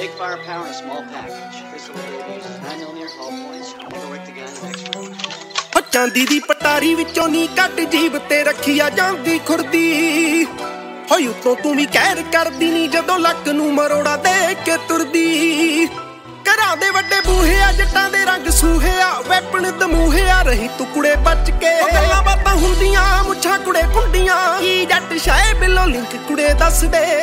Big firepower and a small package. Pistol babies, 9mm hollow points. Never wick the gun next round. ਚਾਂਦੀ ਦੀ ਪਟਾਰੀ ਵਿੱਚੋਂ ਨੀ ਕੱਟ ਜੀਬ ਤੇ ਰੱਖੀ ਆ ਜਾਂਦੀ ਖੁਰਦੀ ਹੋਈ ਉਤੋਂ ਤੂੰ ਵੀ ਕਹਿਰ ਕਰਦੀ ਨੀ ਜਦੋਂ ਲੱਕ ਨੂੰ ਮਰੋੜਾ ਦੇ ਕੇ ਤੁਰਦੀ ਘਰਾਂ ਦੇ ਵੱਡੇ ਬੂਹੇ ਆ ਜੱਟਾਂ ਦੇ ਰੰਗ ਸੂਹੇ ਆ ਵੈਪਨ ਦਮੂਹੇ ਆ ਰਹੀ ਤੂੰ ਕੁੜੇ ਬਚ ਕੇ ਗੱਲਾਂ ਬਾਤਾਂ ਹੁੰਦੀਆਂ ਮੁੱਛਾਂ ਕੁੜੇ ਕੁੰਡੀਆਂ ਕੀ ਜੱਟ ਸ਼ਾਏ ਬਿੱਲੋ ਲਿੰਕ ਕੁੜੇ ਦੱਸ ਦੇ